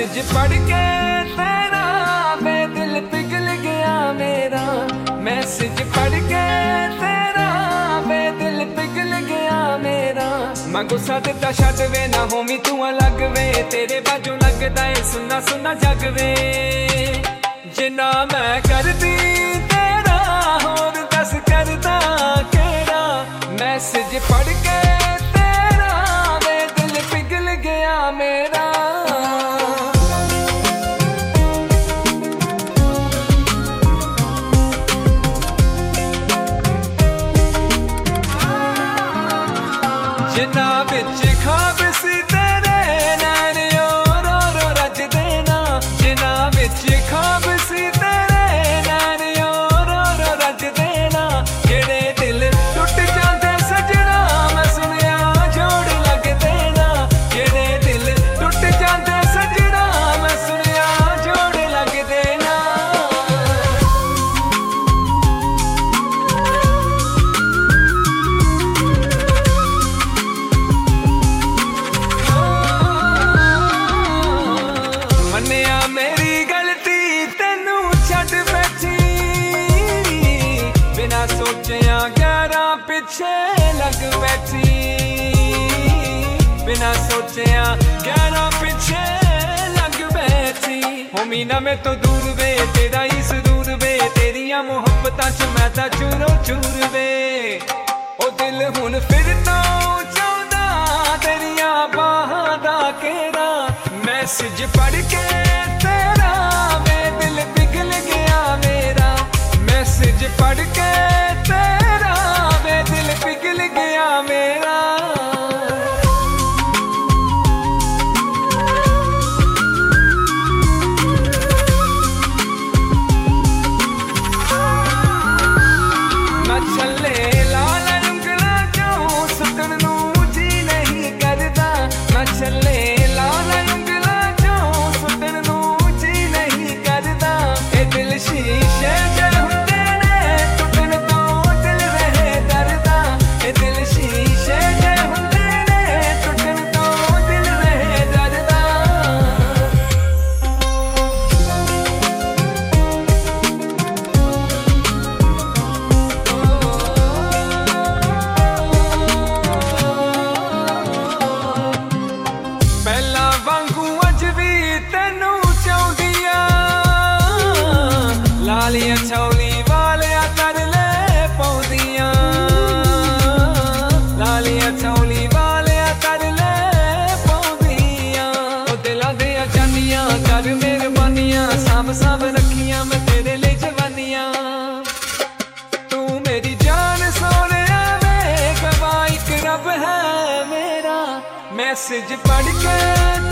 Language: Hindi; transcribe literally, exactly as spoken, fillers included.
मैसेज पढ़ के तेरा वे दिल पिघल गया मेरा। मैसेज पढ़ के तेरा वे दिल पिघल गया मेरा। मैं गुस्सा दिता छड्ड वे ना होवी तू अलग वे। तेरे बाजू लगदा है सुना सुना जग वे। जिन्ना मैं करदी तेरा होर दस करदा केड़ा। मैसेज पढ़ के तेरा वे दिल पिघल गया मेरा। जिन्ना बिच ख्वाब सी तेरे नैन रो रो रज देना। जिन्ना बिच ख्वाब सी तेरे नैन रो रो रज देना। जेड़े दिल टुट जांदे सजना मैं सुनिया जोड़ लग देना। जेड़े दिल टुट जांदे सजना मैं सुनिया जोड़ लग देना। मन्निया मेरी गलती तेनू छड्ड बैठी। बिना सोचिया ग्यारह पिछे लग बैठी। बिना सोचिया ग्यारह पिछे लग बैठी। हो मीना में तो दूर वे तेरा ही सुरूर वे। तेरिया मुहब्बतां च मैं तां चूरो चूर वे। ओ दिल हुण फिर तो चाहुंदा तेरिया बाहां दा केड़ा। मैसेज पढ़ के तेरा वे दिल पिघल गया मेरा। मैसेज पढ़ के तेरा वे दिल पिघल गया मेरा। मैं छल्ले लाल उंगला क्यों सुटन नू जी नहीं करदा। मैं छल्ले लाल उंगला क्यों सुटन नू जी नहीं करदा। ए दिल शीशे दे हुंदे ने टुटन तो दिल रहे डरदा। ए दिल शीशे दे हुंदे ने टुटन तो दिल रहे डरदा। पहला वांगू अज भी तेनू चाहुंदिया। लालियां छौली वालिया कर ले पौंदियां। लालियां छौली वालिया कर ले पौंदियां। ओ दिलां दियां जानियां कर मेहरबानियां। साफ साफ रखियां मैं तेरे लिए जवानियां। तू मेरी जान सोनिया वे गवाह इक रब है मेरा। मैसेज पढ़ के